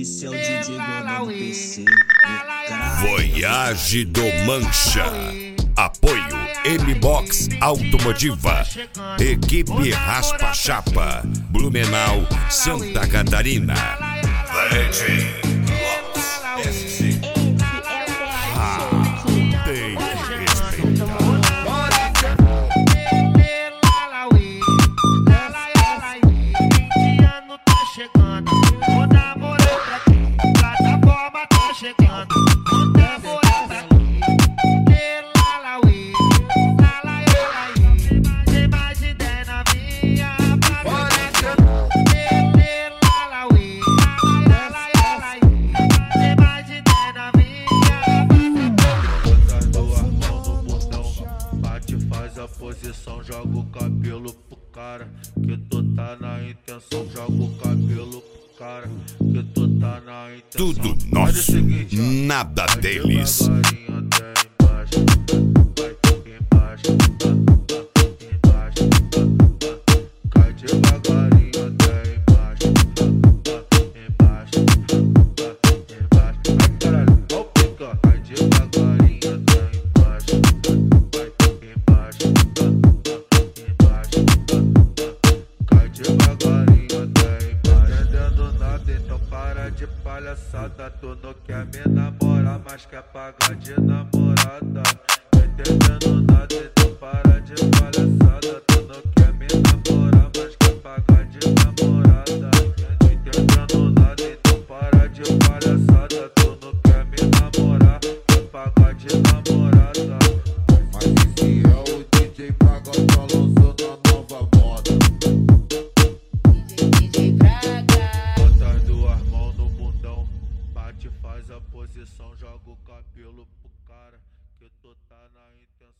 Esse é o DJ Gordão do PC. Voyage do Mancha. Apoio M-Box Automotiva. Equipe Raspa Chapa. Blumenau, Santa Catarina. Legend Lopes SC. Tem que respeitar. Posição, joga o cabelo pro cara, que tu tá na intenção, joga o cabelo pro cara, que tu tá na intenção. Tudo nosso, nada deles. Cai devagarinho até embaixo, embaixo, embaixo. Ai caralho, ó o pica, cai devagarinho até embaixo, embaixo, embaixo. Cai devagarinho até embaixo. Entendendo nada, então para de palhaçada. Tu não quer me namorar, mas quer pagar de namorada. Entendendo nada, então para de palhaçada. Tu não quer me namorar, mas quer pagar de namorada. Entendendo nada, então para de palhaçada. Tu não quer me namorar, quer pagar de namorada. Mas esse é o DJ Braga, tá lançando a nova moda. DJ Braga. Bota as duas mãos no bundão, bate, faz a posição, joga o cabelo pro cara, que tu tá na intenção.